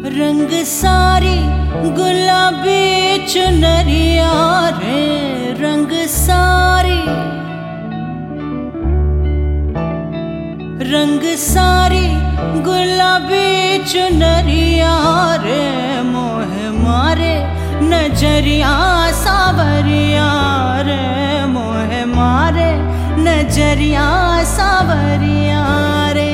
रंग सारी गुलाबी चुनरिया रे, रंग सारी गुलाबी चुनरिया रे, मोह मारे नजरिया सावरिया रे, मोह मारे नजरिया सावरिया रे।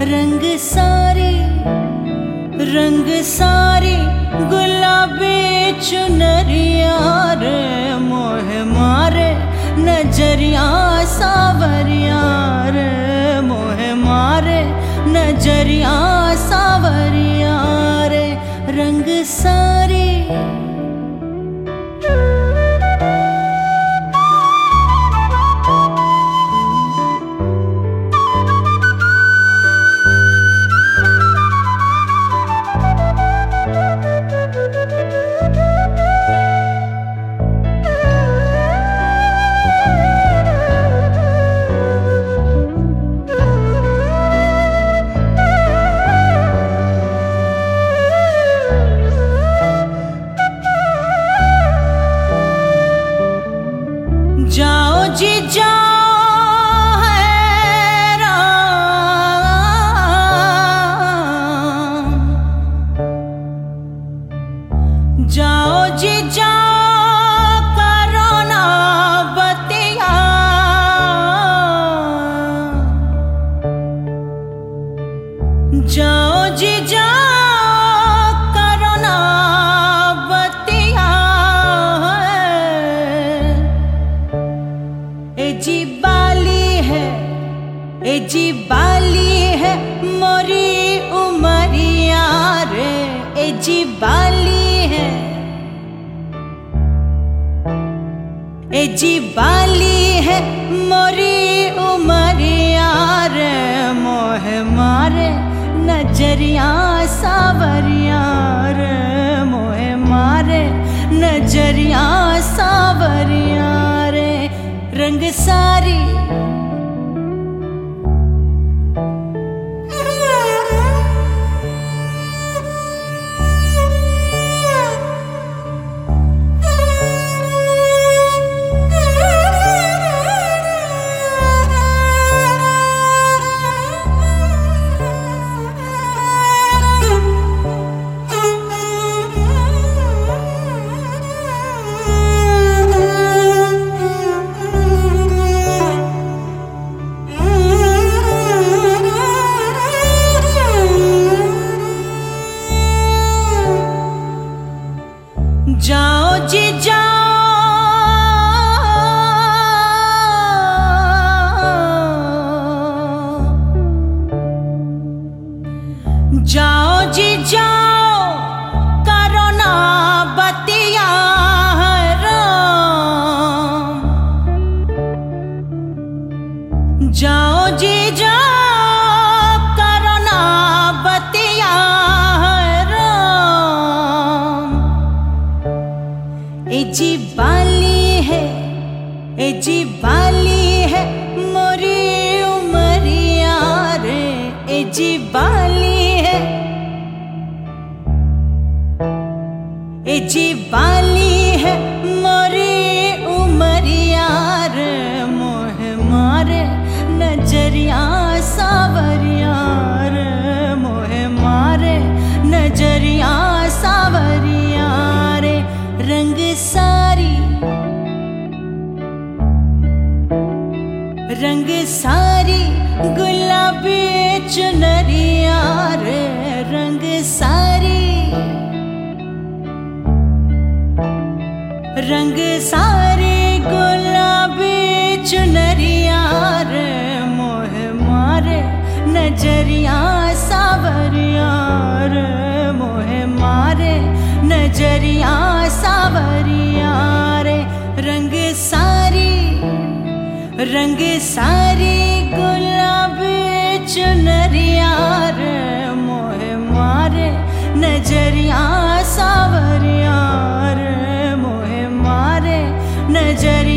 रंग सारी गुलाबी चुनरिया रे, मोह मारे नजरिया सावरिया रे, मोह मारे नजरिया सावरिया रे। रंग सारी जाओ जी जाओ है राम, जाओ जी जाओ करो ना बतिया, जाओ जी जाओ करो ना बतिया। ए जी बाली है मोरी उमरिया रे, ए जी बाली है, ए जी बाली है मोरी उमरिया रे, मोह मारे नजरिया सावरिया रे, मोह मारे नजरिया सावरिया रे। रंग सारी जाओ जी जाओ जी जाओ करो ना बतिया राम, जाओ जी जाओ करो ना बतिया राम। ए जी बाली है मोरी उमरिया रे, ए जी बाली है, ए जी बाली है मोरी उमरिया रे, मोह मारे नजरिया सावरिया रे, मोह मारे नजरिया सावरिया रे। रंग सारी गुलाबी चुनरिया रे, रंग सारी गुलाबी चुनरिया रे, मोह मारे नजरिया सावरिया रे, मोह मारे नजरिया सावरिया रे। रंग सारी गुलाबी चुनरिया रे, मोह मारे नजरिया सावरिया रे, मोह मारे नजरिया